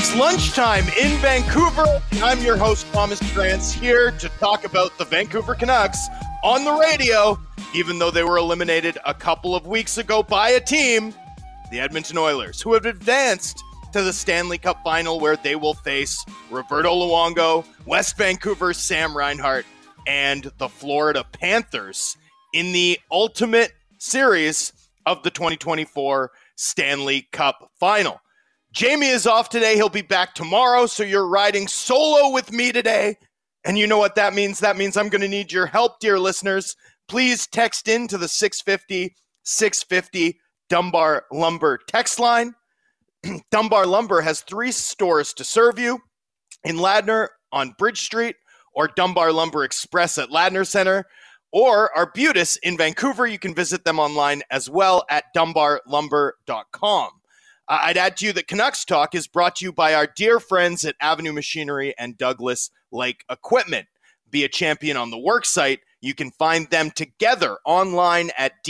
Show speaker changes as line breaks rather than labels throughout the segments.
It's lunchtime in Vancouver. I'm your host, Thomas Krantz, here to talk about the Vancouver Canucks on the radio, even though they were eliminated a couple of weeks ago by a team, the Edmonton Oilers, who have advanced to the Stanley Cup Final, where they will face Roberto Luongo, West Vancouver's Sam Reinhart, and the Florida Panthers in the ultimate series of the 2024 Stanley Cup Final. Jamie is off today. He'll be back tomorrow, so you're riding solo with me today. And you know what that means? That means I'm going to need your help, dear listeners. Please text in to the 650-650 Dunbar Lumber text line. Dunbar Lumber has 3 stores to serve you: in Ladner on Bridge Street, or Dunbar Lumber Express at Ladner Center, or Arbutus in Vancouver. You can visit them online as well at dunbarlumber.com. I'd add to you that Canucks Talk is brought to you by our dear friends at Avenue Machinery and Douglas Lake Equipment. Be a champion on the worksite. You can find them together online at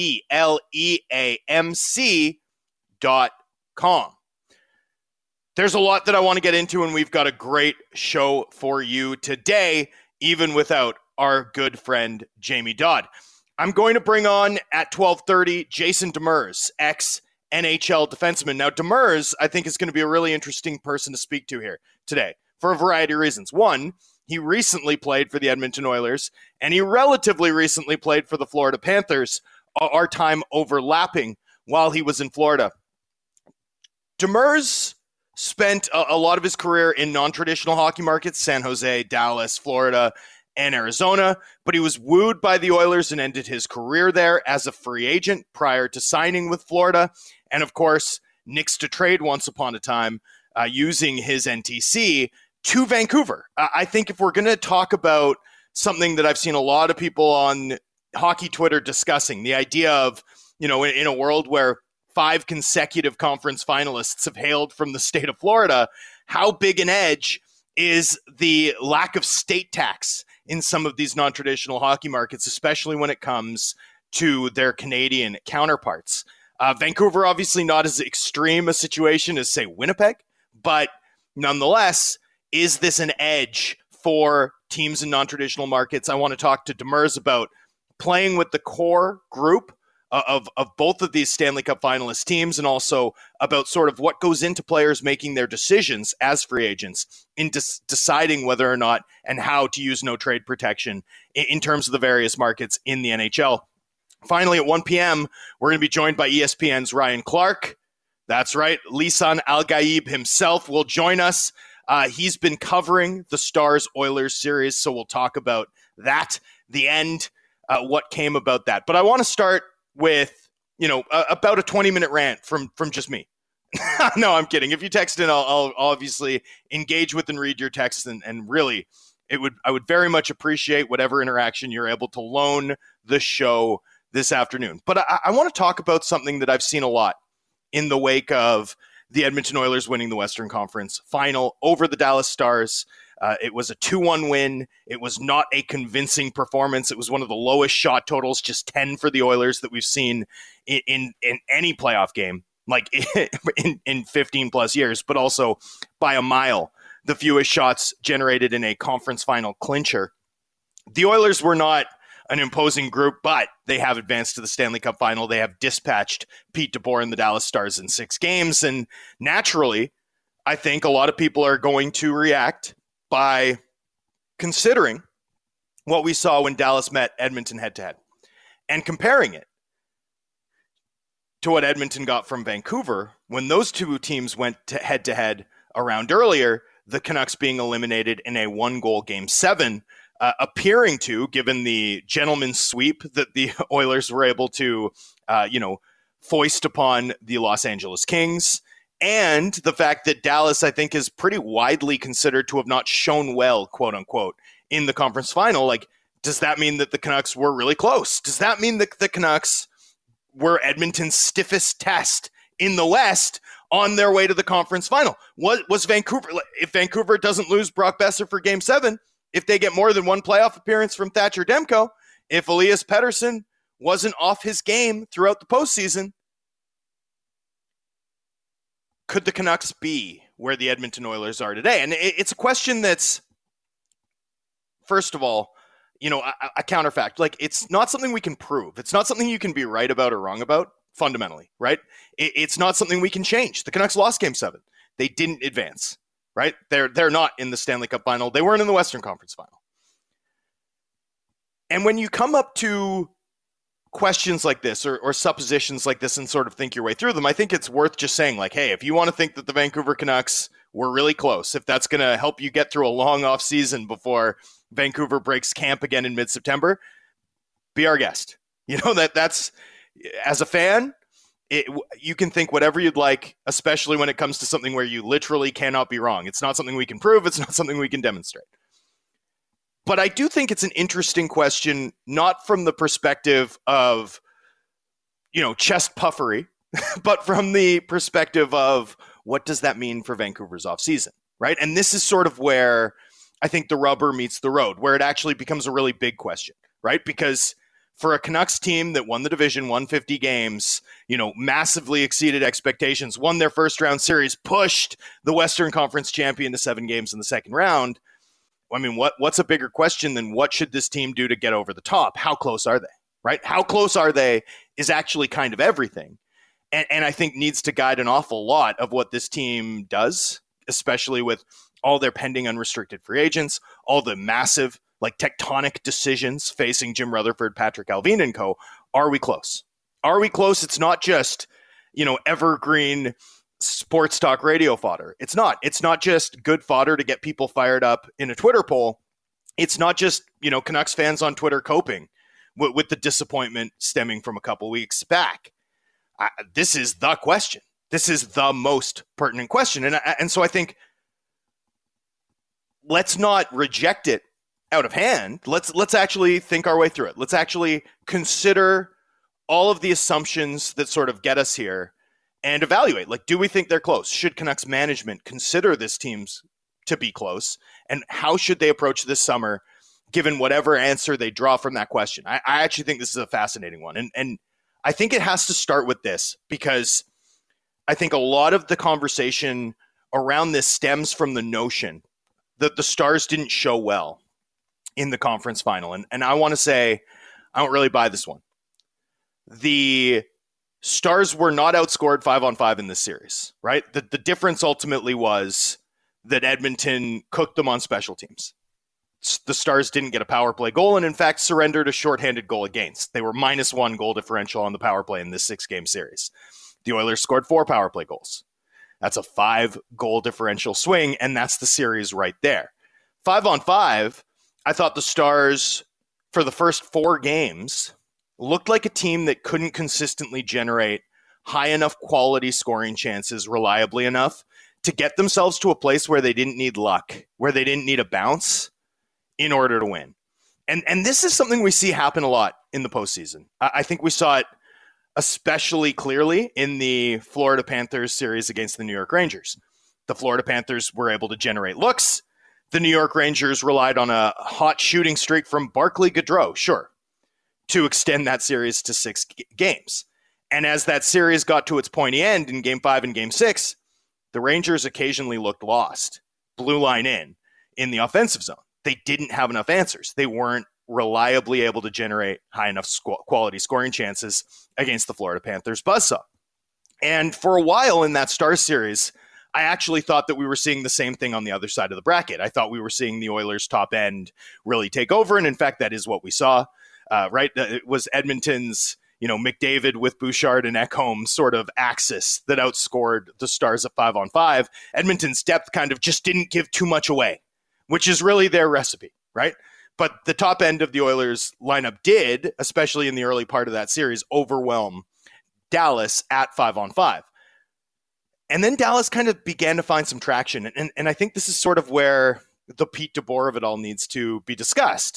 dleamc.com. There's a lot that I want to get into, and we've got a great show for you today, even without our good friend Jamie Dodd. I'm going to bring on at 12:30 Jason Demers, ex-NHL defenseman. Now, Demers, I think, is going to be a really interesting person to speak to here today for a variety of reasons. One, he recently played for the Edmonton Oilers, and he relatively recently played for the Florida Panthers, our time overlapping while he was in Florida. Demers spent a lot of his career in non-traditional hockey markets: San Jose, Dallas, Florida, and Arizona, but he was wooed by the Oilers and ended his career there as a free agent prior to signing with Florida. And of course, nixed to trade once upon a time using his NTC to Vancouver. I think if we're going to talk about something that I've seen a lot of people on hockey Twitter discussing, the idea of, in a world where 5 consecutive conference finalists have hailed from the state of Florida, how big an edge is the lack of state tax in some of these non-traditional hockey markets, especially when it comes to their Canadian counterparts. Vancouver, obviously not as extreme a situation as, say, Winnipeg, but nonetheless, is this an edge for teams in non-traditional markets? I want to talk to Demers about playing with the core group of both of these Stanley Cup finalist teams, and also about sort of what goes into players making their decisions as free agents in deciding whether or not and how to use no trade protection in terms of the various markets in the NHL. Finally, at 1 p.m., we're going to be joined by ESPN's Ryan Clark. That's right, Lisan Al-Gaib himself will join us. He's been covering the Stars-Oilers series, so we'll talk about that, the end, what came about that. But I want to start with, about a 20-minute rant from just me. No, I'm kidding. If you text in, I'll obviously engage with and read your text, and really, I would very much appreciate whatever interaction you're able to loan the show this afternoon. But I want to talk about something that I've seen a lot in the wake of the Edmonton Oilers winning the Western Conference Final over the Dallas Stars. It was a 2-1 win. It was not a convincing performance. It was one of the lowest shot totals, just 10 for the Oilers, that we've seen in any playoff game, like in 15 plus years, but also by a mile, the fewest shots generated in a conference final clincher. The Oilers were not an imposing group, but they have advanced to the Stanley Cup Final. They have dispatched Pete DeBoer and the Dallas Stars in 6 games. And naturally, I think a lot of people are going to react by considering what we saw when Dallas met Edmonton head-to-head and comparing it to what Edmonton got from Vancouver when those two teams went to head-to-head a round earlier, the Canucks being eliminated in a 1-goal Game 7, appearing to, given the gentleman's sweep that the Oilers were able to, foist upon the Los Angeles Kings, and the fact that Dallas, I think, is pretty widely considered to have not shown well, quote unquote, in the conference final. Like, does that mean that the Canucks were really close? Does that mean that the Canucks were Edmonton's stiffest test in the West on their way to the conference final? What was Vancouver? If Vancouver doesn't lose Brock Besser for Game 7, if they get more than one playoff appearance from Thatcher Demko, if Elias Pettersson wasn't off his game throughout the postseason, could the Canucks be where the Edmonton Oilers are today. And it's a question that's, first of all, a counterfact. Like, it's not something we can prove. It's not something you can be right about or wrong about, fundamentally, right? It's not something we can change. The Canucks lost Game 7. They didn't advance, right? They're not in the Stanley Cup final. They weren't in the Western Conference final. And when you come up to questions like this or suppositions like this and sort of think your way through them, I think it's worth just saying, like, hey, if you want to think that the Vancouver Canucks were really close, if that's going to help you get through a long off season before Vancouver breaks camp again in mid-September, be our guest. That's, as a fan, you can think whatever you'd like, especially when it comes to something where you literally cannot be wrong. It's not something we can prove. It's not something we can demonstrate. But I do think it's an interesting question, not from the perspective of, chest puffery, but from the perspective of what does that mean for Vancouver's offseason, right? And this is sort of where I think the rubber meets the road, where it actually becomes a really big question, right? Because for a Canucks team that won the division, won 50 games, massively exceeded expectations, won their first round series, pushed the Western Conference champion to 7 games in the second round. I mean, what's a bigger question than what should this team do to get over the top? How close are they, right? How close are they is actually kind of everything. And I think needs to guide an awful lot of what this team does, especially with all their pending unrestricted free agents, all the massive, tectonic decisions facing Jim Rutherford, Patrick Allvin and co. Are we close? Are we close? It's not just, evergreen sports talk radio fodder. It's not just good fodder to get people fired up in a Twitter poll. It's not just, Canucks fans on Twitter coping with the disappointment stemming from a couple weeks back. This is the question. This is the most pertinent question. And so I think let's not reject it out of hand. Let's actually think our way through it. Let's actually consider all of the assumptions that sort of get us here and evaluate, do we think they're close? Should Canucks management consider this team's to be close? And how should they approach this summer, given whatever answer they draw from that question? I actually think this is a fascinating one. And I think it has to start with this, because I think a lot of the conversation around this stems from the notion that the Stars didn't show well in the conference final. And I want to say, I don't really buy this one. The Stars were not outscored 5-on-5 in this series, right? The difference ultimately was that Edmonton cooked them on special teams. The Stars didn't get a power play goal and, in fact, surrendered a shorthanded goal against. They were -1 goal differential on the power play in this 6-game series. The Oilers scored 4 power play goals. That's a 5-goal differential swing, and that's the series right there. 5-on-5, I thought the Stars, for the first 4 games, looked like a team that couldn't consistently generate high enough quality scoring chances reliably enough to get themselves to a place where they didn't need luck, where they didn't need a bounce in order to win. And this is something we see happen a lot in the postseason. I think we saw it especially clearly in the Florida Panthers series against the New York Rangers. The Florida Panthers were able to generate looks. The New York Rangers relied on a hot shooting streak from Barclay Goodrow, sure, to extend that series to 6 games. And as that series got to its pointy end in Game 5 and Game 6, the Rangers occasionally looked lost, blue line in the offensive zone. They didn't have enough answers. They weren't reliably able to generate high enough quality scoring chances against the Florida Panthers buzzsaw. And for a while in that Stars series, I actually thought that we were seeing the same thing on the other side of the bracket. I thought we were seeing the Oilers' top end really take over, and in fact, that is what we saw. Right? It was Edmonton's, McDavid with Bouchard and Ekholm sort of axis that outscored the Stars at 5-on-5. Edmonton's depth kind of just didn't give too much away, which is really their recipe, right? But the top end of the Oilers lineup did, especially in the early part of that series, overwhelm Dallas at 5-on-5. And then Dallas kind of began to find some traction. And I think this is sort of where the Pete DeBoer of it all needs to be discussed.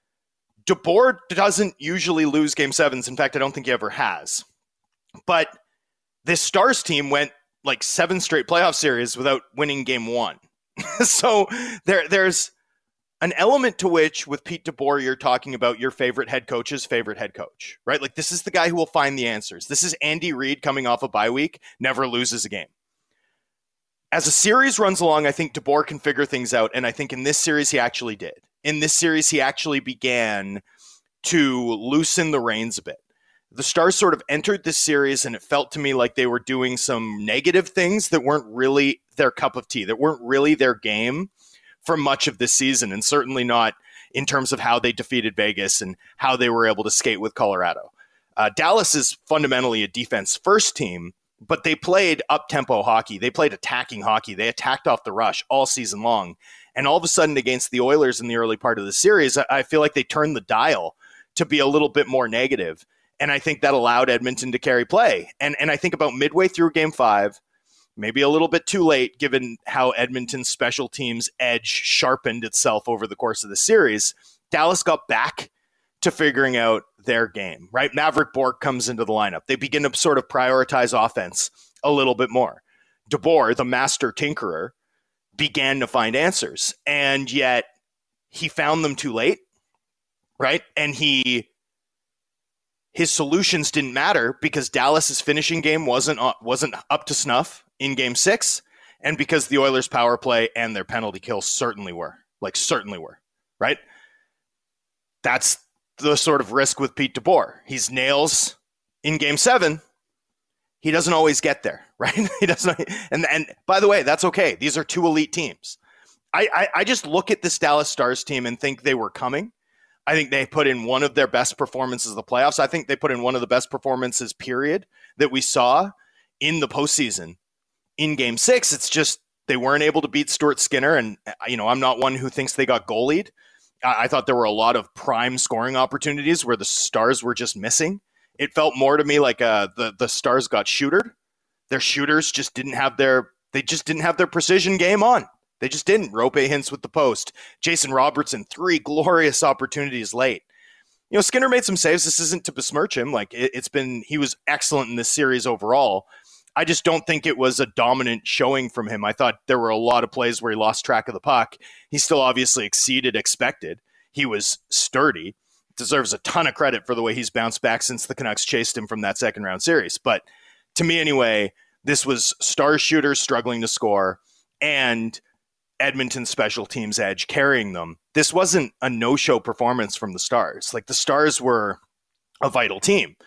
DeBoer doesn't usually lose Game 7s. In fact, I don't think he ever has. But this Stars team went 7 straight playoff series without winning Game 1. So there's an element to which, with Pete DeBoer, you're talking about your favorite head coach's favorite head coach, right? This is the guy who will find the answers. This is Andy Reid coming off a bye week, never loses a game. as a series runs along, I think DeBoer can figure things out. And I think in this series, he actually did. In this series, he actually began to loosen the reins a bit. The Stars sort of entered this series, and it felt to me like they were doing some negative things that weren't really their cup of tea, that weren't really their game for much of this season, and certainly not in terms of how they defeated Vegas and how they were able to skate with Colorado. Dallas is fundamentally a defense-first team, but they played up-tempo hockey. They played attacking hockey. They attacked off the rush all season long. And all of a sudden, against the Oilers in the early part of the series, I feel like they turned the dial to be a little bit more negative. And I think that allowed Edmonton to carry play. And I think about midway through Game 5, maybe a little bit too late, given how Edmonton's special teams edge sharpened itself over the course of the series, Dallas got back to figuring out their game, right? Mavrik Bourque comes into the lineup. They begin to sort of prioritize offense a little bit more. DeBoer, the master tinkerer, began to find answers, and yet he found them too late, right? And his solutions didn't matter because Dallas's finishing game wasn't up to snuff in Game 6, and because the Oilers' power play and their penalty kills certainly were, right? That's the sort of risk with Pete DeBoer. He's nails in Game 7. He doesn't always get there, right? He doesn't. And by the way, that's okay. These are two elite teams. I just look at this Dallas Stars team and think they were coming. I think they put in one of their best performances of the playoffs. I think they put in one of the best performances, period, that we saw in the postseason. In Game 6, it's just they weren't able to beat Stuart Skinner. And, I'm not one who thinks they got goalied. I thought there were a lot of prime scoring opportunities where the Stars were just missing. It felt more to me like the Stars got shootered. Their shooters just didn't have their precision game on. They just didn't. Rope Hintz with the post. Jason Robertson, 3 glorious opportunities late. Skinner made some saves. This isn't to besmirch him. He was excellent in this series overall. I just don't think it was a dominant showing from him. I thought there were a lot of plays where he lost track of the puck. He still obviously exceeded expected. He was sturdy. Deserves a ton of credit for the way he's bounced back since the Canucks chased him from that second round series. But to me anyway, this was Stars shooters struggling to score and Edmonton special teams edge carrying them. This wasn't a no-show performance from the Stars. The Stars were a vital team.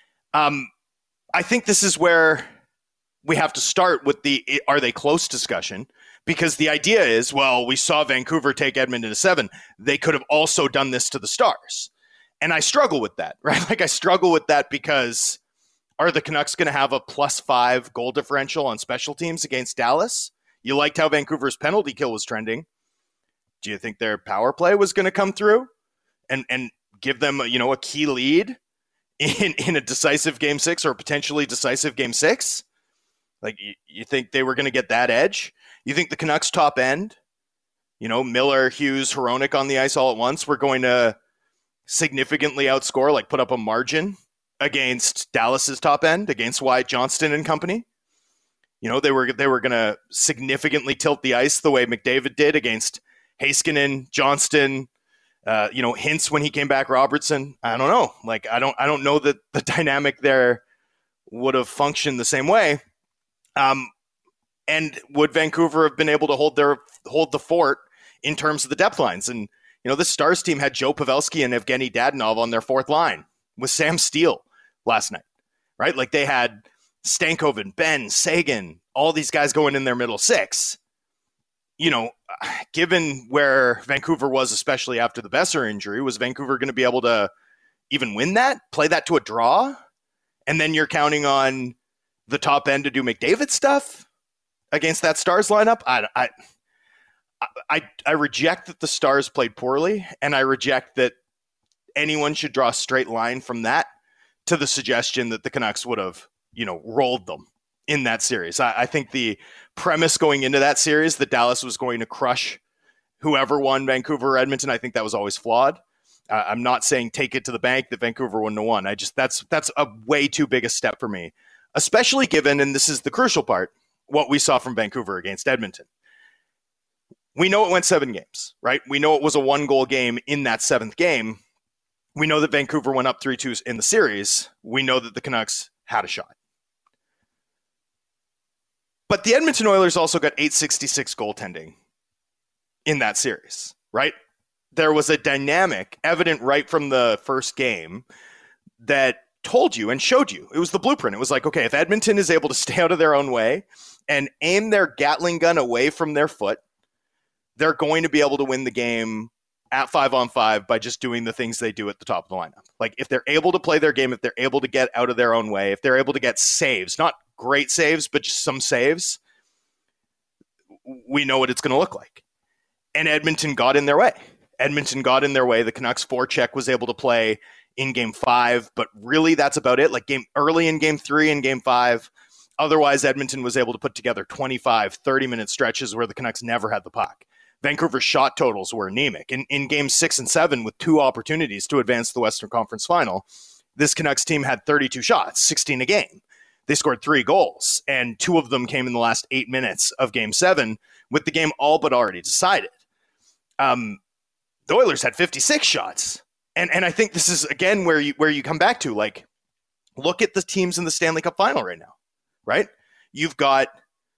I think this is where we have to start with the are they close discussion, because the idea is, well, we saw Vancouver take Edmonton to 7. They could have also done this to the Stars. And I struggle with that, right? I struggle with that because are the Canucks going to have a +5 goal differential on special teams against Dallas? You liked how Vancouver's penalty kill was trending. Do you think their power play was going to come through and give them, a key lead in a decisive Game 6 or potentially decisive Game 6? You think they were going to get that edge? You think the Canucks top end, Miller, Hughes, Hronek on the ice all at once, were going to significantly outscore, put up a margin against Dallas's top end, against Wyatt Johnston and company? They were going to significantly tilt the ice the way McDavid did against Heiskanen, Johnston, Hintz when he came back, Robertson. I don't know. I don't know that the dynamic there would have functioned the same way. And would Vancouver have been able to hold the fort in terms of the depth lines? And, this Stars team had Joe Pavelski and Evgeny Dadonov on their fourth line with Sam Steele last night, right? They had Stankoven, Ben, Sagan, all these guys going in their middle six. Given where Vancouver was, especially after the Besser injury, was Vancouver going to be able to even win that, play that to a draw? And then you're counting on the top end to do McDavid stuff against that Stars lineup. I reject that the Stars played poorly, and I reject that anyone should draw a straight line from that to the suggestion that the Canucks would have, rolled them in that series. I think the premise going into that series that Dallas was going to crush whoever won, Vancouver or Edmonton, I think that was always flawed. I'm not saying take it to the bank that Vancouver wouldn't have won. That's a way too big a step for me, especially given, and this is the crucial part, what we saw from Vancouver against Edmonton. We know it went 7 games, right? We know it was a 1-goal game in that 7th game. We know that Vancouver went up 3-2 in the series. We know that the Canucks had a shot. But the Edmonton Oilers also got 866 goaltending in that series, right? There was a dynamic evident right from the first game that told you and showed you. It was the blueprint. It was like, okay, if Edmonton is able to stay out of their own way and aim their Gatling gun away from their foot, they're going to be able to win the game at 5-on-5 by just doing the things they do at the top of the lineup. Like if they're able to play their game, if they're able to get out of their own way, if they're able to get saves, not great saves, but just some saves, we know what it's going to look like. And Edmonton got in their way. The Canucks forecheck was able to play in game 5, but really that's about it. Like early in game 3 and game 5. Otherwise, Edmonton was able to put together 25, 30-minute stretches where the Canucks never had the puck. Vancouver's shot totals were anemic. In games 6 and 7, with 2 opportunities to advance to the Western Conference Final, this Canucks team had 32 shots, 16 a game. They scored 3 goals, and 2 of them came in the last 8 minutes of game 7, with the game all but already decided. The Oilers had 56 shots. And I think this is, again, where you come back to, like, look at the teams in the Stanley Cup Final right now, right? You've got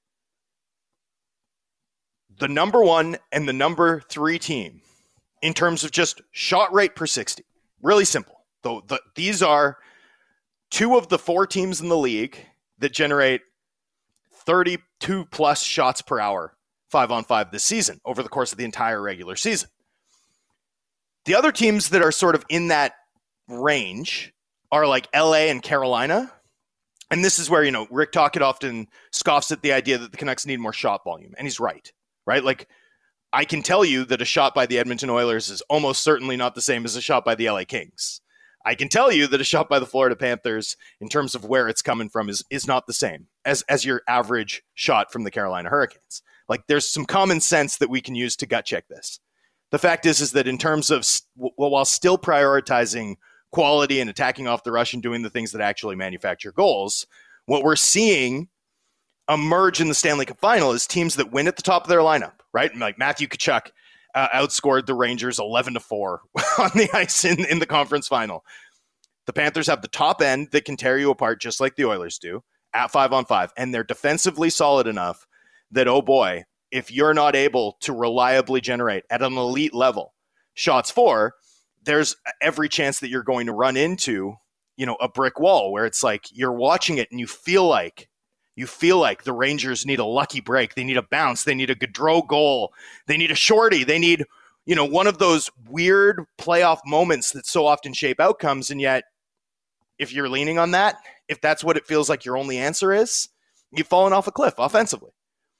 the number 1 and the number 3 team in terms of just shot rate per 60. Really simple. These are 2 of the 4 teams in the league that generate 32-plus shots per hour 5-on-5 this season over the course of the entire regular season. The other teams that are sort of in that range are like LA and Carolina. And this is where, Rick Tocchet often scoffs at the idea that the Canucks need more shot volume. And he's right? Like, I can tell you that a shot by the Edmonton Oilers is almost certainly not the same as a shot by the LA Kings. I can tell you that a shot by the Florida Panthers, in terms of where it's coming from, is not the same as your average shot from the Carolina Hurricanes. Like, there's some common sense that we can use to gut check this. The fact is that in terms of, while still prioritizing quality and attacking off the rush and doing the things that actually manufacture goals, what we're seeing emerge in the Stanley Cup Final is teams that win at the top of their lineup, right? And like Matthew Tkachuk outscored the Rangers 11-4 on the ice in the conference final. The Panthers have the top end that can tear you apart just like the Oilers do at 5-on-5, and they're defensively solid enough that, oh boy, if you're not able to reliably generate at an elite level shots for, there's every chance that you're going to run into, a brick wall where it's like you're watching it and you feel like the Rangers need a lucky break. They need a bounce. They need a Gaudreau goal. They need a shorty. They need, one of those weird playoff moments that so often shape outcomes. And yet, if you're leaning on that, if that's what it feels like your only answer is, you've fallen off a cliff offensively.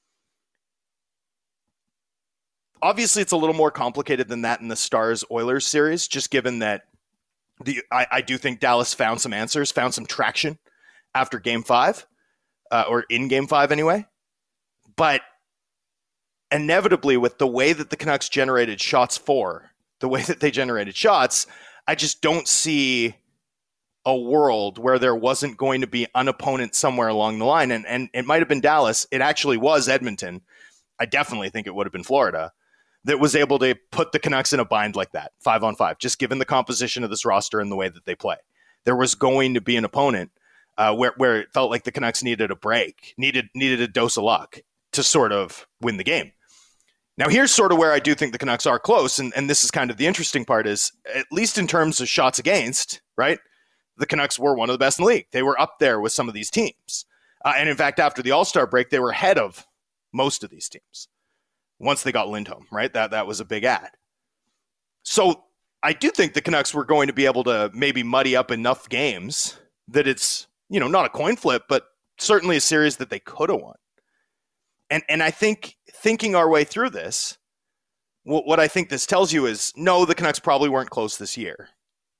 Obviously, it's a little more complicated than that in the Stars-Oilers series, just given that I do think Dallas found some answers, found some traction after Game 5, or in Game 5 anyway. But inevitably, with the way that the Canucks generated shots for, the way that they generated shots, I just don't see a world where there wasn't going to be an opponent somewhere along the line. And it might have been Dallas. It actually was Edmonton. I definitely think it would have been Florida that was able to put the Canucks in a bind like that, 5-on-5, just given the composition of this roster and the way that they play. There was going to be an opponent where it felt like the Canucks needed a break, needed a dose of luck to sort of win the game. Now, here's sort of where I do think the Canucks are close, and this is kind of the interesting part is, at least in terms of shots against, right, the Canucks were one of the best in the league. They were up there with some of these teams. And in fact, after the All-Star break, they were ahead of most of these teams. Once they got Lindholm, right? That was a big add. So I do think the Canucks were going to be able to maybe muddy up enough games that it's, not a coin flip, but certainly a series that they could have won. And I think thinking our way through this, what I think this tells you is, no, the Canucks probably weren't close this year.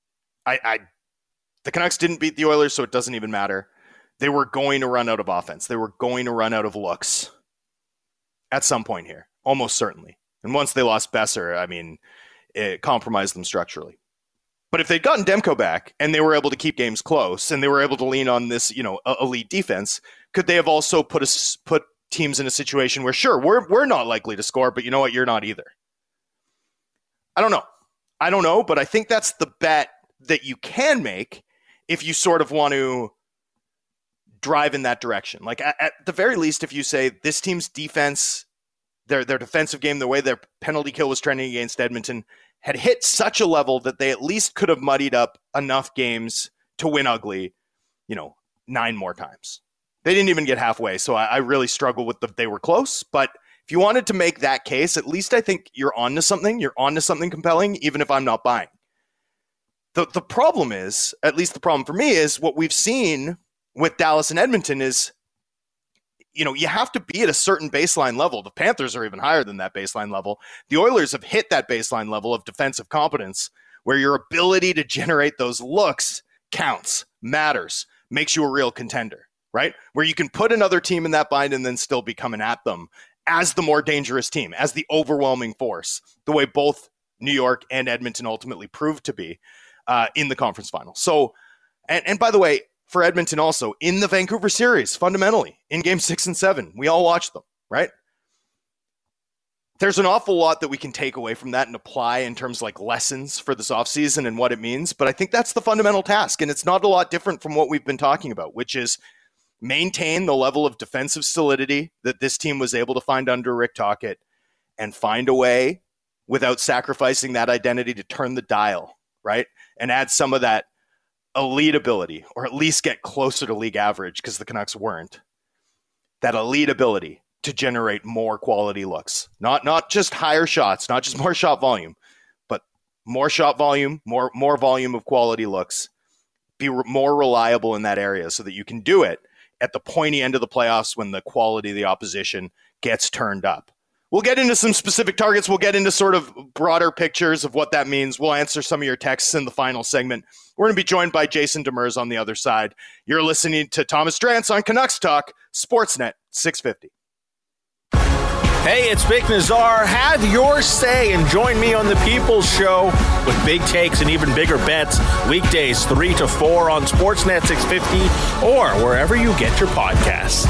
The Canucks didn't beat the Oilers, so it doesn't even matter. They were going to run out of offense. They were going to run out of looks at some point here. Almost certainly. And once they lost Besser, it compromised them structurally. But if they'd gotten Demko back and they were able to keep games close and they were able to lean on this, elite defense, could they have also put teams in a situation where, sure, we're not likely to score, but you know what? You're not either. I don't know, but I think that's the bet that you can make if you sort of want to drive in that direction. Like at the very least, if you say this team's defense, their defensive game, the way their penalty kill was trending against Edmonton had hit such a level that they at least could have muddied up enough games to win ugly, 9 more times. They didn't even get halfway, so I really struggle with they were close. But if you wanted to make that case, at least I think you're onto something. You're onto something compelling, even if I'm not buying. The problem is, at least the problem for me is what we've seen with Dallas and Edmonton is, you have to be at a certain baseline level. The Panthers are even higher than that baseline level. The Oilers have hit that baseline level of defensive competence where your ability to generate those looks counts, matters, makes you a real contender, right? Where you can put another team in that bind and then still be coming at them as the more dangerous team, as the overwhelming force, the way both New York and Edmonton ultimately proved to be in the conference final. So, and by the way, for Edmonton also, in the Vancouver series, fundamentally, in Game 6 and 7, we all watched them, right? There's an awful lot that we can take away from that and apply in terms of like lessons for this offseason and what it means, but I think that's the fundamental task, and it's not a lot different from what we've been talking about, which is maintain the level of defensive solidity that this team was able to find under Rick Tocchet and find a way without sacrificing that identity to turn the dial, right? And add some of that elite ability, or at least get closer to league average, because the Canucks weren't. That elite ability to generate more quality looks. Not just higher shots, not just more shot volume, but more shot volume, more volume of quality looks. Be more reliable in that area so that you can do it at the pointy end of the playoffs when the quality of the opposition gets turned up. We'll get into some specific targets. We'll get into sort of broader pictures of what that means. We'll answer some of your texts in the final segment. We're going to be joined by Jason Demers on the other side. You're listening to Thomas Drance on Canucks Talk, Sportsnet 650.
Hey, it's Vic Nazar. Have your say and join me on the People's Show with big takes and even bigger bets. Weekdays 3 to 4 on Sportsnet 650 or wherever you get your podcasts.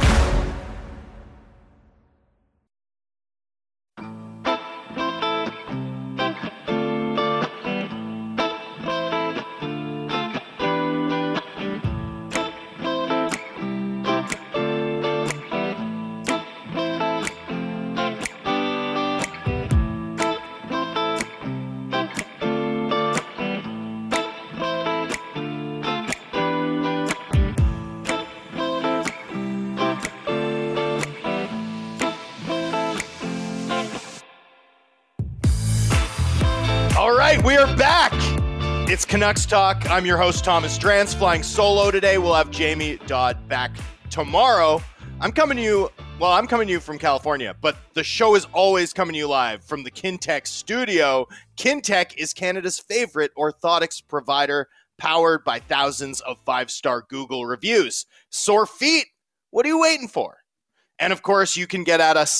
We are back. It's Canucks Talk. I'm your host, Thomas Drance, flying solo today. We'll have Jamie Dodd back tomorrow. I'm coming to you from California, but the show is always coming to you live from the Kintec studio. Kintec is Canada's favorite orthotics provider, powered by thousands of 5-star Google reviews. Sore feet? What are you waiting for? And of course, you can get at us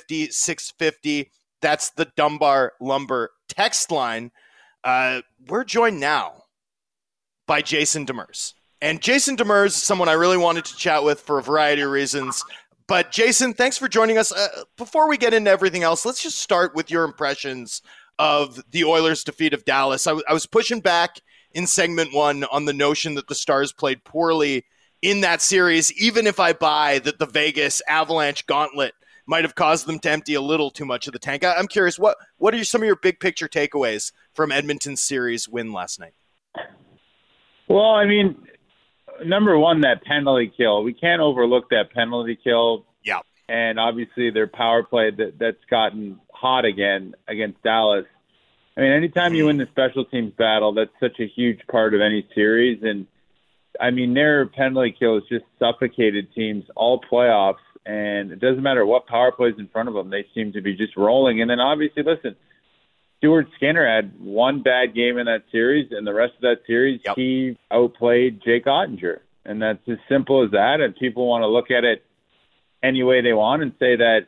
650. That's the Dunbar Lumber text line. We're joined now by Jason Demers. And Jason Demers is someone I really wanted to chat with for a variety of reasons. But Jason, thanks for joining us. Before we get into everything else, let's just start with your impressions of the Oilers' defeat of Dallas. I was pushing back in segment 1 on the notion that the Stars played poorly in that series, even if I buy that the Vegas Avalanche gauntlet might have caused them to empty a little too much of the tank. I'm curious, what are some of your big picture takeaways from Edmonton's series win last night?
Well, I mean, number one, that penalty kill. We can't overlook that penalty kill.
Yeah.
And obviously their power play that's gotten hot again against Dallas. I mean, anytime you win the special teams battle, that's such a huge part of any series. And, I mean, their penalty kill has just suffocated teams all playoffs. And it doesn't matter what power plays in front of them. They seem to be just rolling. And then obviously, listen, Stuart Skinner had one bad game in that series, and the rest of that series, he outplayed Jake Ottinger. And that's as simple as that. And people want to look at it any way they want and say that,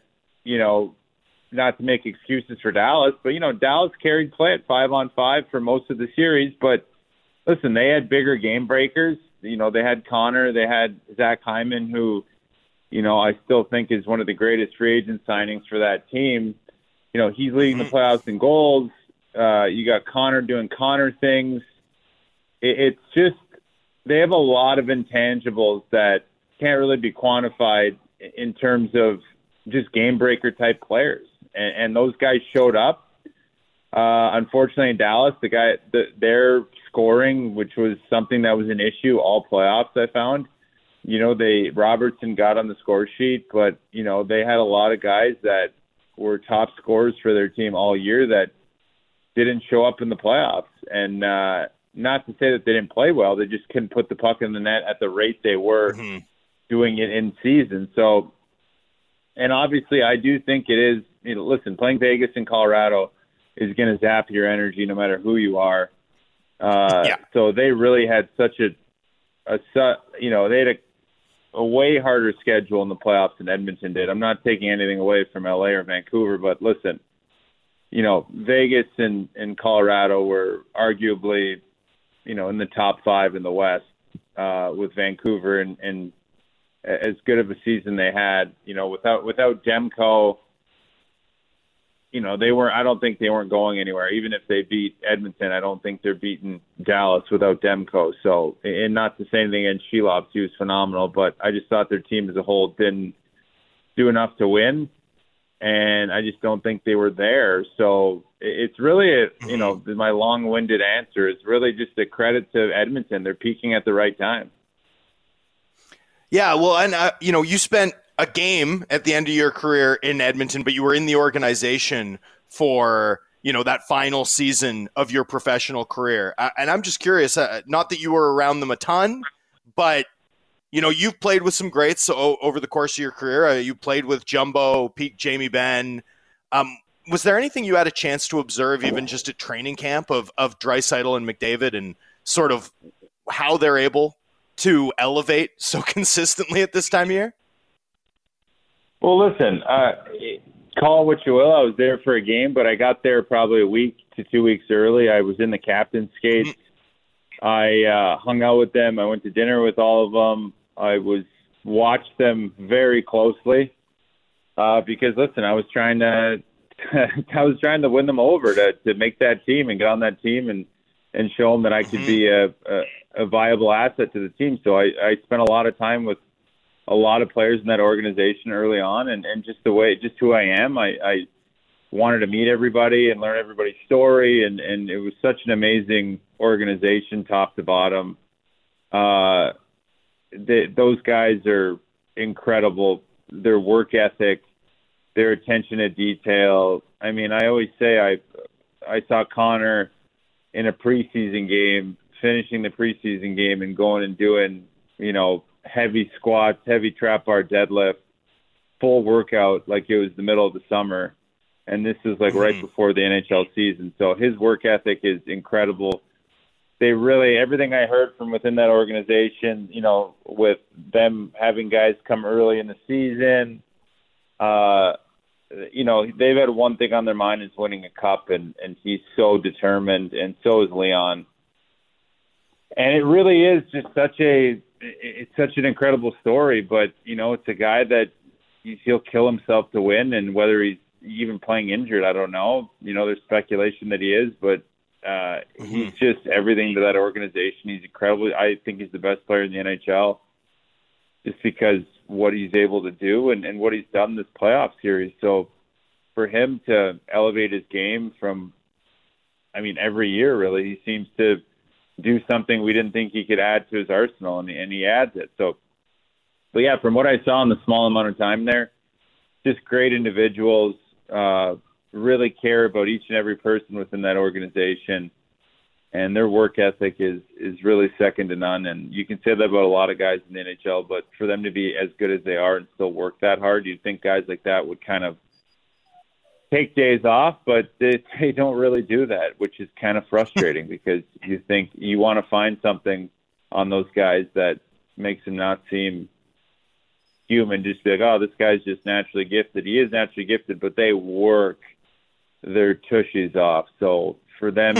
not to make excuses for Dallas, but, Dallas carried play at 5-on-5 for most of the series. But listen, they had bigger game breakers. They had Connor, they had Zach Hyman, who, I still think is one of the greatest free agent signings for that team. He's leading the playoffs in goals. You got Connor doing Connor things. It's just they have a lot of intangibles that can't really be quantified in terms of just game breaker type players. And those guys showed up. Unfortunately, in Dallas, their scoring, which was something that was an issue all playoffs, I found. Robertson got on the score sheet, but, they had a lot of guys that were top scorers for their team all year that didn't show up in the playoffs. And not to say that they didn't play well, they just couldn't put the puck in the net at the rate they were doing it in season. So, and obviously I do think it is, listen, playing Vegas and Colorado is going to zap your energy no matter who you are. So they really had such they had a way harder schedule in the playoffs than Edmonton did. I'm not taking anything away from LA or Vancouver, but listen, Vegas and Colorado were arguably, in the top 5 in the West, with Vancouver and as good of a season they had, without Demko, I don't think they weren't going anywhere. Even if they beat Edmonton, I don't think they're beating Dallas without Demko. So, and not to say anything against Shelob, he was phenomenal, but I just thought their team as a whole didn't do enough to win. And I just don't think they were there. So it's really, my long-winded answer is really just a credit to Edmonton. They're peaking at the right time.
Yeah, well, and, you spent a game at the end of your career in Edmonton, but you were in the organization for, that final season of your professional career. And I'm just curious, not that you were around them a ton, but, you've played with some greats over the course of your career. You played with Jumbo, Pete, Jamie Benn. Was there anything you had a chance to observe, even just at training camp, of Draisaitl and McDavid and sort of how they're able to elevate so consistently at this time of year?
Well, listen, call it what you will. I was there for a game, but I got there probably a week to 2 weeks early. I was in the captain's skates. I hung out with them. I went to dinner with all of them. I watched them very closely because, listen, I was trying to win them over to make that team and get on that team and show them that I could be a viable asset to the team. So I spent a lot of time with a lot of players in that organization early on, and just who I am. I wanted to meet everybody and learn everybody's story, and it was such an amazing organization, top to bottom. Those guys are incredible. Their work ethic, their attention to detail. I mean, I always say I saw Connor in a preseason game, finishing the preseason game and going and doing, heavy squats, heavy trap bar deadlift, full workout like it was the middle of the summer. And this is like right before the NHL season. So his work ethic is incredible. They really, everything I heard from within that organization, with them having guys come early in the season, they've had one thing on their mind is winning a cup, and he's so determined, and so is Leon. And it really is just such an incredible story, but, it's a guy that he'll kill himself to win, and whether he's even playing injured, I don't know. There's speculation that he is, but he's just everything to that organization. He's incredible. I think he's the best player in the NHL just because what he's able to do and what he's done this playoff series. So for him to elevate his game from, every year, really, he seems to do something we didn't think he could add to his arsenal, and he adds it. So, but yeah, from what I saw in the small amount of time there, just great individuals, really care about each and every person within that organization, and their work ethic is really second to none. And you can say that about a lot of guys in the NHL, but for them to be as good as they are and still work that hard, you'd think guys like that would kind of take days off, but they don't really do that, which is kind of frustrating because you think you want to find something on those guys that makes them not seem human, just be like, oh, this guy's just naturally gifted. He is naturally gifted, but they work their tushies off. So for them,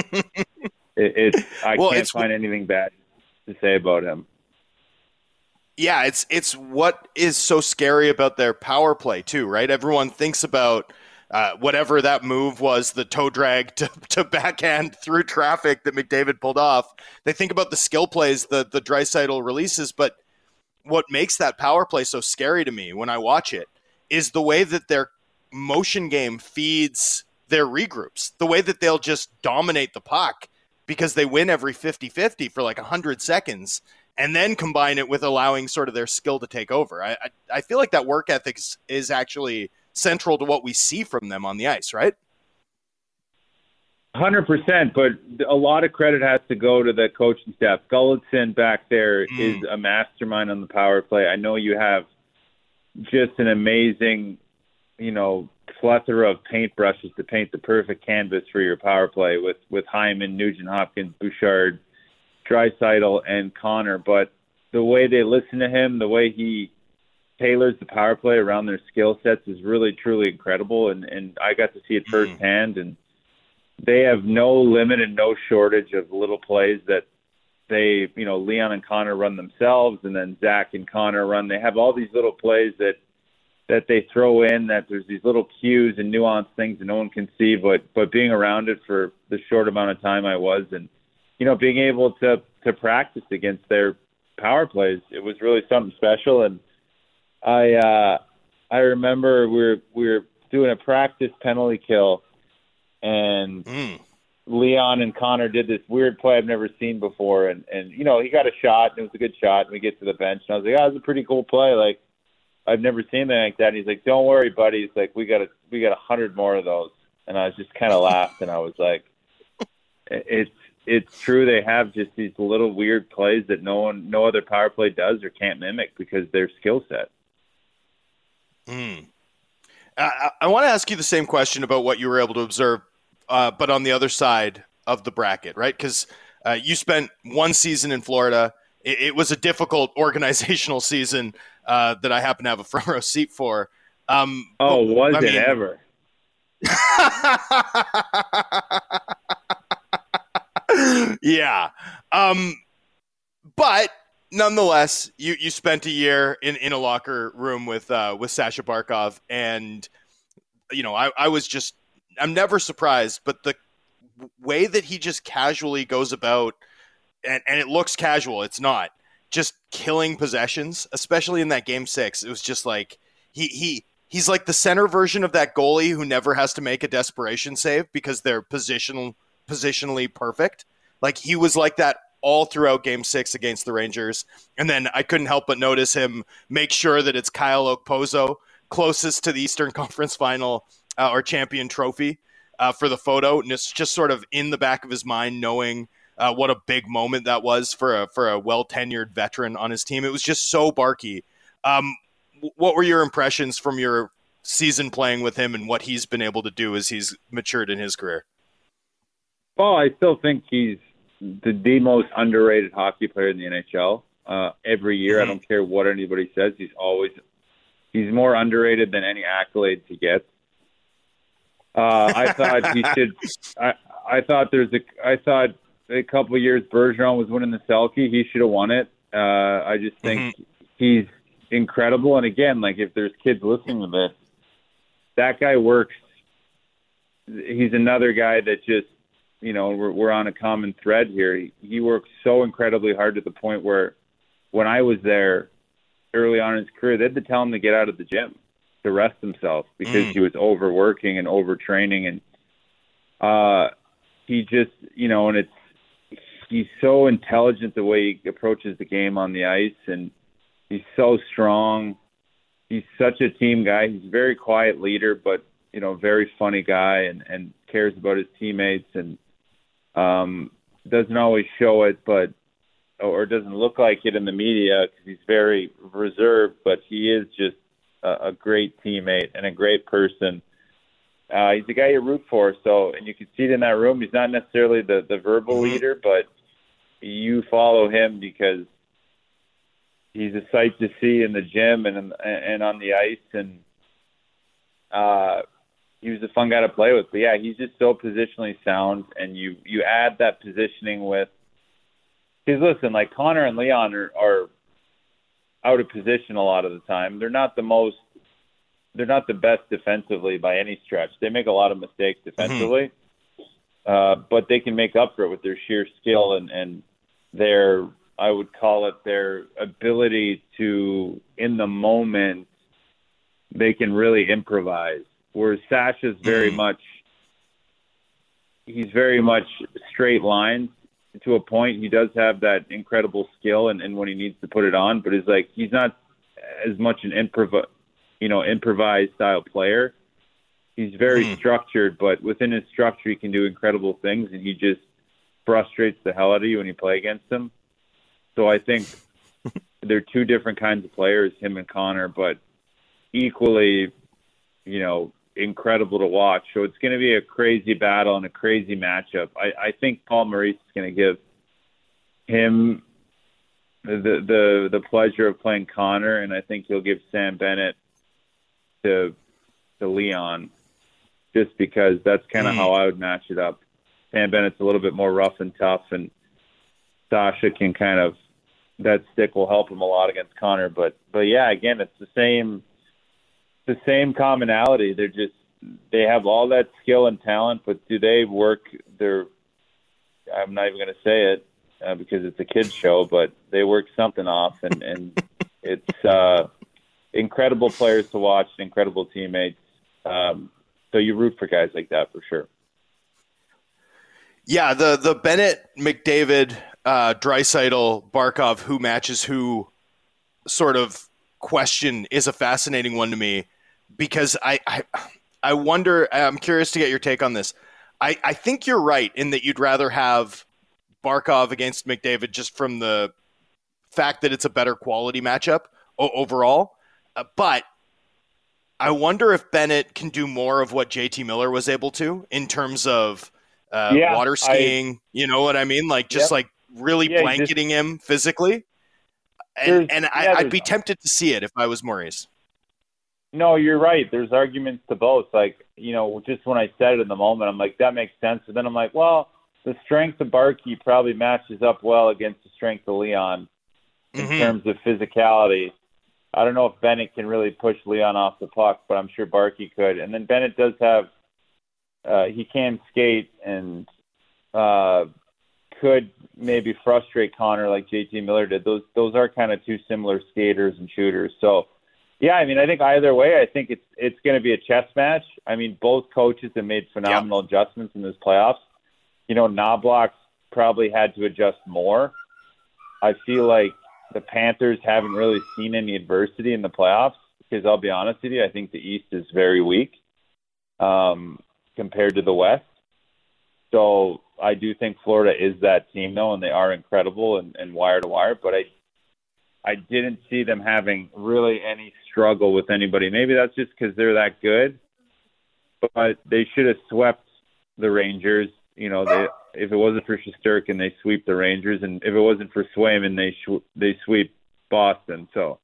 I can't find anything bad to say about him.
Yeah, it's what is so scary about their power play too, right? Everyone thinks about whatever that move was, the toe drag to backhand through traffic that McDavid pulled off. They think about the skill plays, the Draisaitl releases, but what makes that power play so scary to me when I watch it is the way that their motion game feeds their regroups, the way that they'll just dominate the puck because they win every 50-50 for like 100 seconds and then combine it with allowing sort of their skill to take over. I feel like that work ethic is actually central to what we see from them on the ice, right?
100%, but a lot of credit has to go to the coaching staff. Gulletson back there is a mastermind on the power play. I know you have just an amazing, plethora of paintbrushes to paint the perfect canvas for your power play with Hyman, Nugent Hopkins, Bouchard, Draisaitl, and Connor. But the way they listen to him, the way he tailors the power play around their skill sets is really, truly incredible. And I got to see it firsthand, and they have no limit and no shortage of little plays that they, Leon and Connor run themselves, and then Zach and Connor run. They have all these little plays that they throw in, that there's these little cues and nuanced things that no one can see, but being around it for the short amount of time I was, and, being able to practice against their power plays, it was really something special. And I remember we were doing a practice penalty kill, and Leon and Connor did this weird play I've never seen before. And he got a shot, and it was a good shot, and we get to the bench, and I was like, it was a pretty cool play. Like, I've never seen anything like that. And he's like, don't worry, buddy. He's like, we got 100 more of those. And I was just kind of laughed, and I was like, it's true. They have just these little weird plays that no other power play does or can't mimic because their skill set.
I want to ask you the same question about what you were able to observe, but on the other side of the bracket, right? Because you spent one season in Florida. It was a difficult organizational season that I happen to have a front row seat for.
Was it ever?
Yeah. But nonetheless, you spent a year in a locker room with Sasha Barkov, and I'm never surprised, but the way that he just casually goes about, and it looks casual, it's not, just killing possessions, especially in that game 6. It was just like he's like the center version of that goalie who never has to make a desperation save because they're positionally perfect. Like, he was like that all throughout game 6 against the Rangers. And then I couldn't help but notice him make sure that it's Kyle Okposo closest to the Eastern Conference Final or champion trophy for the photo. And it's just sort of in the back of his mind, knowing what a big moment that was for a well-tenured veteran on his team. It was just so Barky. What were your impressions from your season playing with him and what he's been able to do as he's matured in his career?
Well, I still think he's the most underrated hockey player in the NHL. Every year, I don't care what anybody says, he's more underrated than any accolades he gets. I thought he should. I thought a couple of years Bergeron was winning the Selke. He should have won it. I just think he's incredible. And again, like, if there's kids listening to this, that guy works. He's another guy that just, we're on a common thread here. He works so incredibly hard to the point where when I was there early on in his career, they had to tell him to get out of the gym to rest himself because he was overworking and overtraining. And he just, and he's so intelligent the way he approaches the game on the ice, and he's so strong. He's such a team guy. He's a very quiet leader, but, very funny guy and cares about his teammates, and doesn't always show it, or doesn't look like it in the media because he's very reserved, but he is just a great teammate and a great person. He's a guy you root for. So, and you can see it in that room. He's not necessarily the verbal leader, but you follow him because he's a sight to see in the gym and on the ice. And he was a fun guy to play with. But yeah, he's just so positionally sound. And you add that positioning with, because listen, like Connor and Leon are out of position a lot of the time. They're not the best defensively by any stretch. They make a lot of mistakes defensively, but they can make up for it with their sheer skill and their I would call it their ability to, in the moment, they can really improvise. Whereas Sasha's he's very much straight lines to a point. He does have that incredible skill and when he needs to put it on, but he's not as much an improvised style player. He's very structured, but within his structure, he can do incredible things, and he just frustrates the hell out of you when you play against him. So I think they're two different kinds of players, him and Connor, but equally, incredible to watch. So it's going to be a crazy battle and a crazy matchup. I think Paul Maurice is going to give him the pleasure of playing Connor, and I think he'll give Sam Bennett to Leon, just because that's kind of how I would match it up. Sam Bennett's a little bit more rough and tough, and Sasha can that stick will help him a lot against Connor. But yeah, again, it's the same commonality. They have all that skill and talent, but do they work I'm not even going to say it because it's a kid's show, but they work something off, and it's incredible players to watch, incredible teammates. So you root for guys like that for sure.
Yeah, the Bennett, McDavid, Draisaitl, Barkov, who matches who sort of question is a fascinating one to me, because I wonder, I'm curious to get your take on this. I think you're right in that you'd rather have Barkov against McDavid just from the fact that it's a better quality matchup overall. But I wonder if Bennett can do more of what JT Miller was able to in terms of water skiing. You know what I mean? Really blanketing him physically. And I'd be tempted to see it if I was Maurice.
No, you're right. There's arguments to both. Just when I said it in the moment, I'm like, that makes sense. And then I'm like, well, the strength of Barkey probably matches up well against the strength of Leon in terms of physicality. I don't know if Bennett can really push Leon off the puck, but I'm sure Barkey could. And then Bennett does have he can skate and could maybe frustrate Connor like JT Miller did. Those are kind of two similar skaters and shooters. So, yeah, I mean, I think either way, I think it's going to be a chess match. I mean, both coaches have made phenomenal adjustments in this playoffs. Knobloch's probably had to adjust more. I feel like the Panthers haven't really seen any adversity in the playoffs because I'll be honest with you, I think the East is very weak compared to the West. So I do think Florida is that team, though, and they are incredible and wire to wire. But I didn't see them having really any struggle with anybody. Maybe that's just because they're that good. But they should have swept the Rangers. If it wasn't for Shesterkin, they sweep the Rangers, and if it wasn't for Swayman, they sweep Boston. So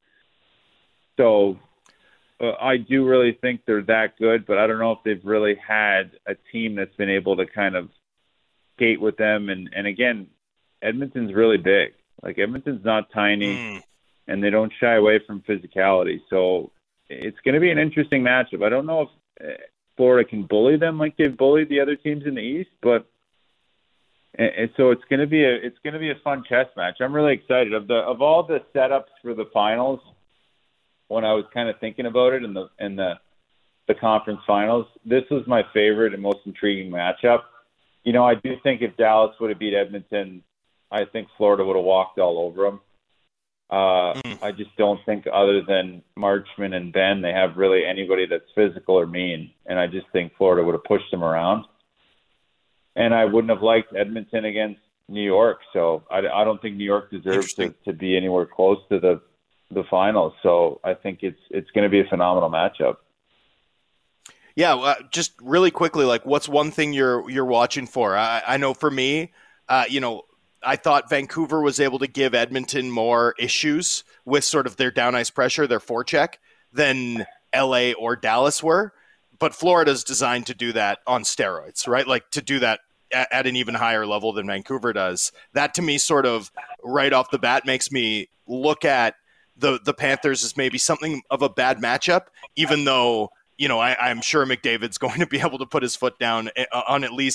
I do really think they're that good, but I don't know if they've really had a team that's been able to kind of skate with them. And again, Edmonton's really big. Edmonton's not tiny, and they don't shy away from physicality. So it's going to be an interesting matchup. I don't know if Florida can bully them like they've bullied the other teams in the East, but so it's going to be a fun chess match. I'm really excited. Of all the setups for the finals, when I was kind of thinking about it in the conference finals, this was my favorite and most intriguing matchup. I do think if Dallas would have beat Edmonton, I think Florida would have walked all over them. I just don't think, other than Marchman and Ben, they have really anybody that's physical or mean. And I just think Florida would have pushed them around. And I wouldn't have liked Edmonton against New York. So I don't think New York deserves to be anywhere close to the finals. So I think it's going to be a phenomenal matchup.
Yeah, just really quickly, what's one thing you're watching for? I know for me, I thought Vancouver was able to give Edmonton more issues with sort of their down ice pressure, their forecheck, than LA or Dallas were. But Florida's designed to do that on steroids, right? To do that at an even higher level than Vancouver does. That, to me, sort of right off the bat makes me look at the Panthers as maybe something of a bad matchup, even though, I'm sure McDavid's going to be able to put his foot down on at least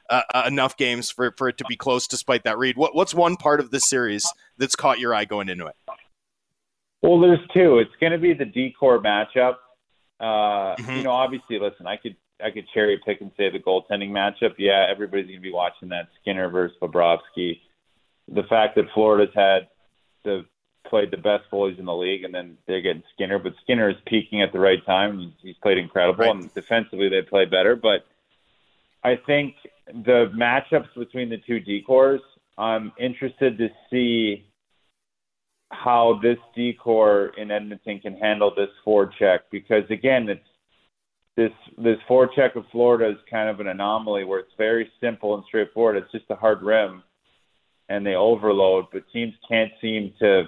enough games for it to be close despite that read. What's one part of this series that's caught your eye going into it?
Well, there's two. It's going to be the D-core matchup. Obviously, listen, I could cherry pick and say the goaltending matchup. Yeah, everybody's going to be watching that Skinner versus Bobrovsky. The fact that Florida's played the best goalies in the league, and then they're getting Skinner, but Skinner is peaking at the right time. He's played incredible, right. And defensively they play better. But I think the matchups between the two D-cores, I'm interested to see how this D-core in Edmonton can handle this forecheck, because again, it's this forecheck of Florida is kind of an anomaly where it's very simple and straightforward. It's just a hard rim, and they overload, but teams can't seem to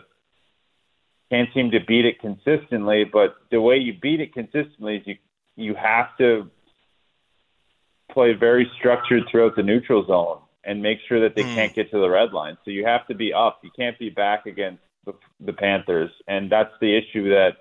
beat it consistently. But the way you beat it consistently is you have to play very structured throughout the neutral zone and make sure that they can't get to the red line. So you have to be up. You can't be back against the Panthers, and that's the issue that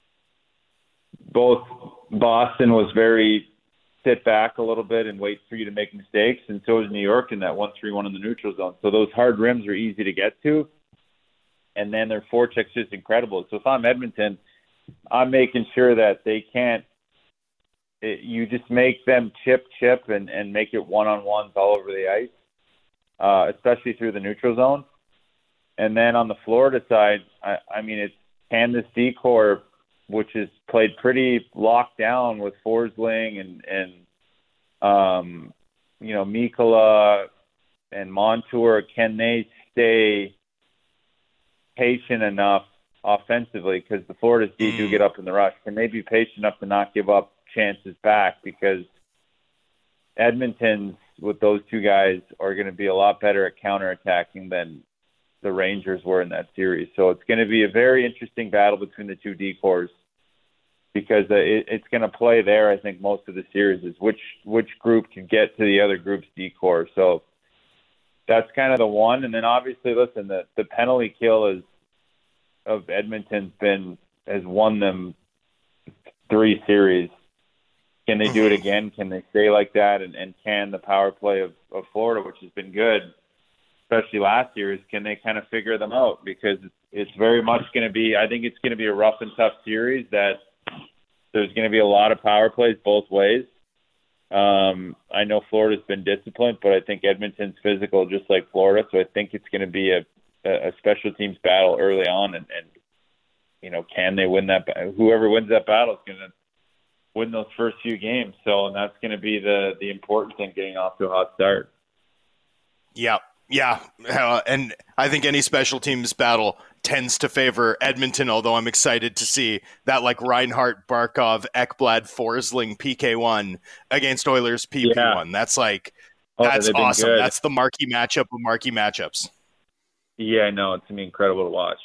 both Boston was very sit back a little bit and wait for you to make mistakes, and so is New York in that 1-3-1 in the neutral zone. So those hard rims are easy to get to, and then their forecheck's just incredible. So if I'm Edmonton, I'm making sure that they can't you just make them chip, and make it one-on-ones all over the ice, especially through the neutral zone. And then on the Florida side, I mean, it's Candace D-core, which is played pretty locked down with Forsling and Mikkola and Montour. Can they stay patient enough offensively? Because the Florida's D do get up in the rush. Can they be patient enough to not give up chances back? Because Edmonton's, with those two guys, are going to be a lot better at counterattacking than the Rangers were in that series. So it's going to be a very interesting battle between the two D-cores, because it's going to play there, I think, most of the series is which group can get to the other group's D-core. So that's kind of the one. And then obviously, listen, the penalty kill of Edmonton's has won them 3 series. Can they do it again? Can they stay like that? And can the power play of Florida, which has been good, especially last year, can they kind of figure them out? Because it's very much going to be, I think it's going to be a rough and tough series that there's going to be a lot of power plays both ways. I know Florida's been disciplined, but I think Edmonton's physical just like Florida. So I think it's going to be a special teams battle early on. And can they win that? Whoever wins that battle is going to win those first few games. So, and that's going to be the important thing, getting off to a hot start.
Yeah. And I think any special teams battle tends to favor Edmonton, although I'm excited to see that Reinhart, Barkov, Ekblad, Forsling PK1 against Oilers PP1. Yeah. That's awesome. Good. That's the marquee matchup of marquee matchups.
Yeah, I know. It's going to be incredible to watch.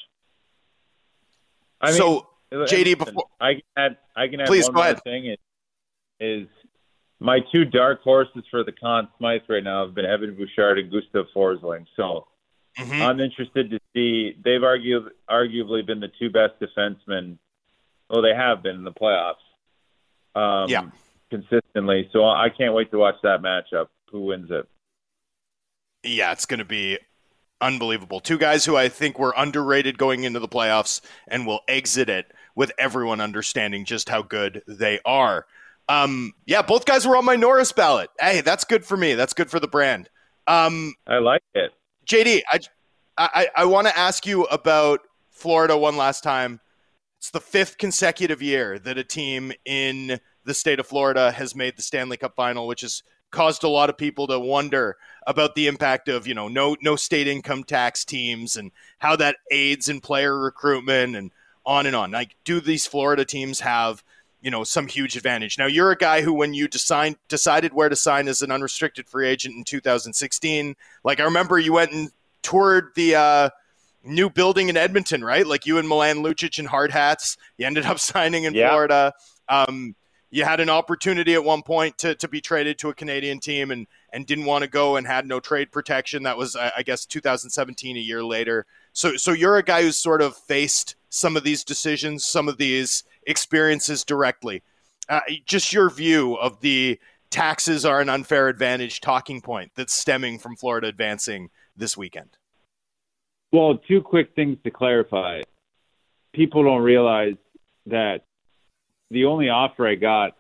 JD, before
I can add
please,
one
go
more
ahead.
thing is my 2 dark horses for the Conn Smythe right now have been Evan Bouchard and Gustav Forsling. So I'm interested to see. They've arguably been the 2 best defensemen. Well, they have been in the playoffs consistently. So I can't wait to watch that matchup. Who wins it?
Yeah, it's going to be unbelievable. 2 guys who I think were underrated going into the playoffs and will exit it with everyone understanding just how good they are. Both guys were on my Norris ballot. Hey, that's good for me. That's good for the brand.
I like it.
JD, I want to ask you about Florida one last time. It's the 5th consecutive year that a team in the state of Florida has made the Stanley Cup final, which has caused a lot of people to wonder about the impact of, no state income tax teams and how that aids in player recruitment and on and on. Do these Florida teams have some huge advantage? Now, you're a guy who, when you decided where to sign as an unrestricted free agent in 2016, I remember you went and toured the new building in Edmonton, right? You and Milan Lucic in hard hats. You ended up signing in Florida. You had an opportunity at one point to be traded to a Canadian team and didn't want to go and had no trade protection. That was, I guess, 2017, a year later. So you're a guy who's sort of faced some of these decisions, some of these experiences directly. Just your view of the taxes are an unfair advantage talking point that's stemming from Florida advancing this weekend?
Well, two quick things to clarify. People don't realize that the only offer I got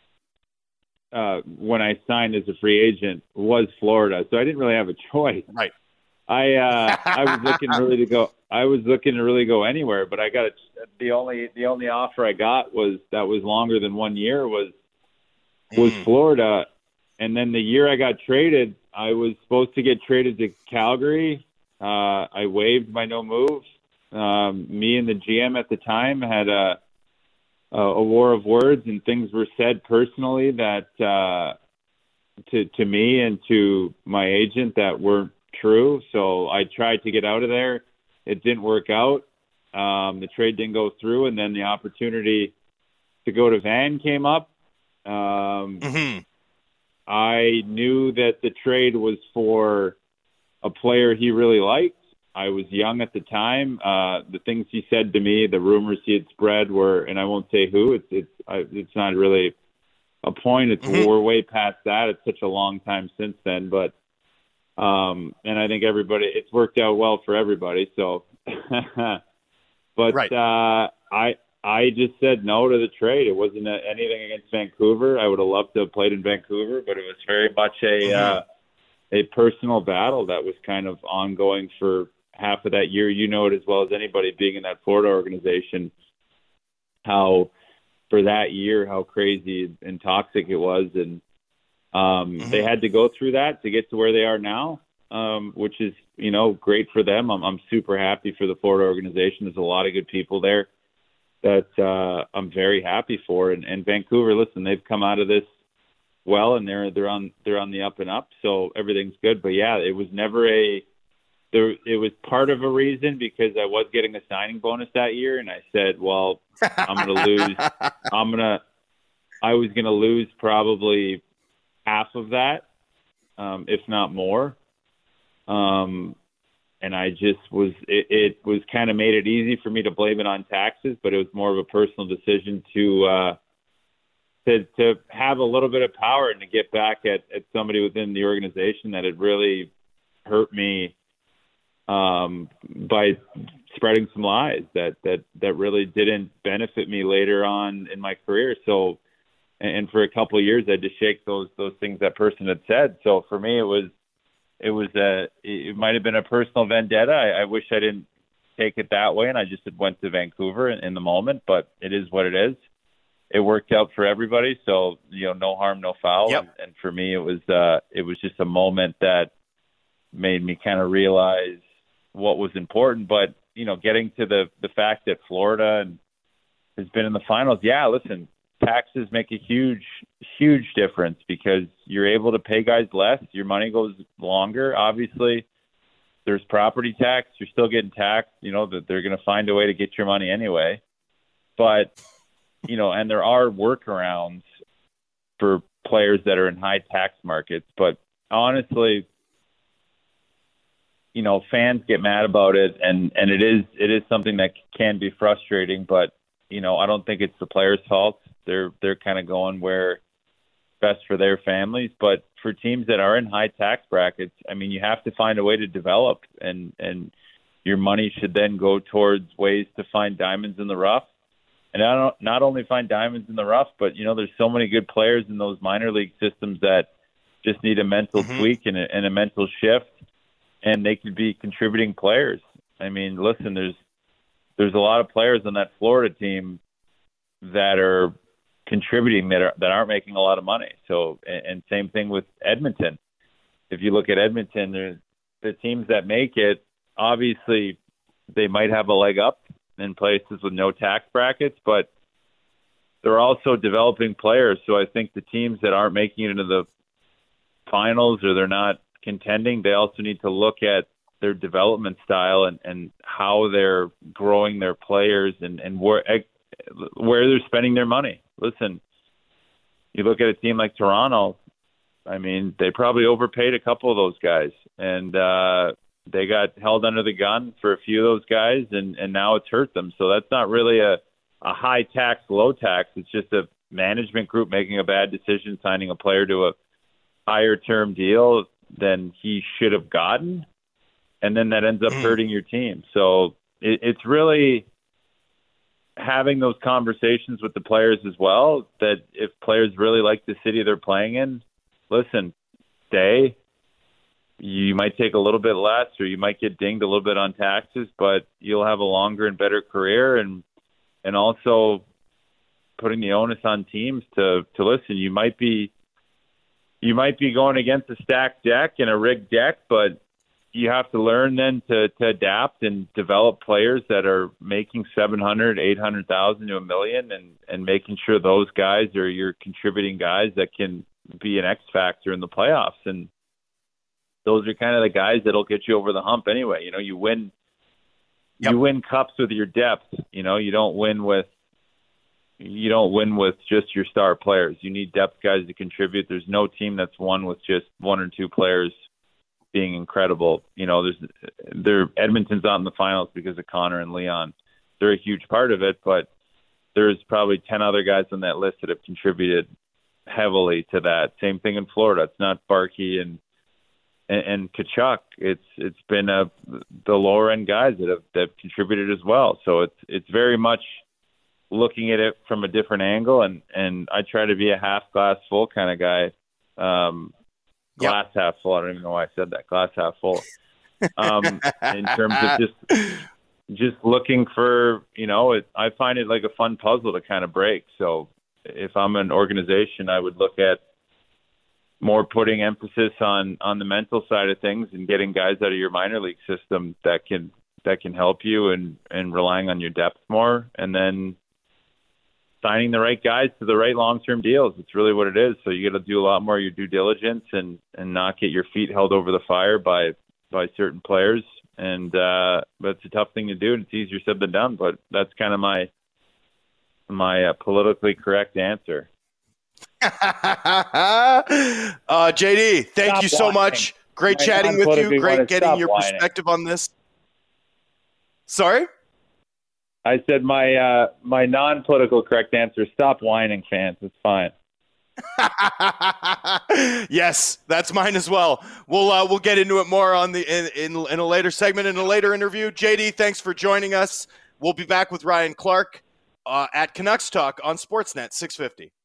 when I signed as a free agent was Florida, so I didn't really have a choice.
Right.
I was looking really to go. I was looking to really go anywhere, but I got the only offer I got was longer than 1 year was Florida, and then the year I got traded, I was supposed to get traded to Calgary. I waived my no move. Me and the GM at the time had a war of words, and things were said personally that to me and to my agent that weren't true. So I tried to get out of there. It didn't work out. The trade didn't go through, and then the opportunity to go to Van came up. I knew that the trade was for a player he really liked. I was young at the time. The things he said to me, the rumors he had spread were, and I won't say who. It's not really a point. We're way past that. It's such a long time since then, but and I think it's worked out well for everybody. So, but right. I just said no to the trade. It wasn't anything against Vancouver. I would have loved to have played in Vancouver, but it was very much a personal battle that was kind of ongoing for half of that year. You know it as well as anybody being in that Florida organization, how for that year, how crazy and toxic it was. And they had to go through that to get to where they are now, which is, great for them. I'm super happy for the Florida organization. There's a lot of good people there that I'm very happy for. And Vancouver, listen, they've come out of this well, and they're on the up and up, so everything's good. But yeah, it was never it was part of a reason because I was getting a signing bonus that year, and I said, well, I'm going to lose. I was going to lose probably half of that, if not more. And I just it was kind of made it easy for me to blame it on taxes, but it was more of a personal decision to have a little bit of power and to get back at somebody within the organization that had really hurt me by spreading some lies that really didn't benefit me later on in my career. So, and for a couple of years, I had to shake those things that person had said. So for me, it might have been a personal vendetta. I wish I didn't take it that way, and I just went to Vancouver in the moment, but it is what it is. It worked out for everybody, so no harm, no foul.
Yep.
And for me, it was just a moment that made me kind of realize what was important. But getting to the fact that Florida has been in the finals, yeah, listen, taxes make a huge difference because you're able to pay guys less. Your money goes longer. Obviously, there's property tax. You're still getting taxed. That they're going to find a way to get your money anyway. But and there are workarounds for players that are in high tax markets. But honestly, fans get mad about it, and it is something that can be frustrating. But I don't think it's the players' fault. They're kind of going where best for their families. But for teams that are in high tax brackets, I mean, you have to find a way to develop, and your money should then go towards ways to find diamonds in the rough. And not only find diamonds in the rough, but there's so many good players in those minor league systems that just need a mental tweak and a mental shift, and they could be contributing players. I mean, listen, there's a lot of players on that Florida team that are contributing that aren't making a lot of money. So, and same thing with Edmonton. If you look at Edmonton, the teams that make it, obviously they might have a leg up in places with no tax brackets, but they're also developing players. So I think the teams that aren't making it into the finals or they're not contending, they also need to look at their development style and how they're growing their players and where they're spending their money. Listen, you look at a team like Toronto, I mean, they probably overpaid a couple of those guys, and they got held under the gun for a few of those guys, and now it's hurt them. So that's not really a high tax, low tax. It's just management group making a bad decision, signing a player to a higher term deal than he should have gotten. And then that ends up hurting your team. So it's really having those conversations with the players as well, that if players really like the city they're playing in, listen, stay. You might take a little bit less, or you might get dinged a little bit on taxes, but you'll have a longer and better career. And also putting the onus on teams to listen. You might be going against a stacked deck and a rigged deck, but you have to learn then to adapt and develop players that are making 700, 800,000 to $1 million, and making sure those guys are your contributing guys that can be an X factor in the playoffs. And those are kind of the guys that'll get you over the hump anyway. You know, you win cups with your depth. You know, you don't win with just your star players. You need depth guys to contribute. There's no team that's won with just one or two players being incredible. You know, Edmonton's not in the finals because of Connor and Leon. They're a huge part of it, but there's probably 10 other guys on that list that have contributed heavily to that. Same thing in Florida. It's not Barkey and Tkachuk. It's been the lower end guys that have contributed as well. So it's very much looking at it from a different angle, and I try to be a half glass full kind of guy. Glass half full. I don't even know why I said that. Glass half full. In terms of just looking for, you know, I find it like a fun puzzle to kind of break. So if I'm an organization, I would look at more putting emphasis on the mental side of things and getting guys out of your minor league system that can help you, and relying on your depth more, and then signing the right guys to the right long-term deals. It's really what it is. So you got to do a lot more of your due diligence and not get your feet held over the fire by certain players. And but it's a tough thing to do, and it's easier said than done. But that's kind of my politically correct answer.
JD, thank you so much. Great chatting with you. Great getting your perspective on this. Sorry?
I said my non-political correct answer is stop whining, fans. It's fine.
Yes, that's mine as well. We'll get into it more on in a later segment, in a later interview. JD, thanks for joining us. We'll be back with Ryan Clark at Canucks Talk on Sportsnet 650.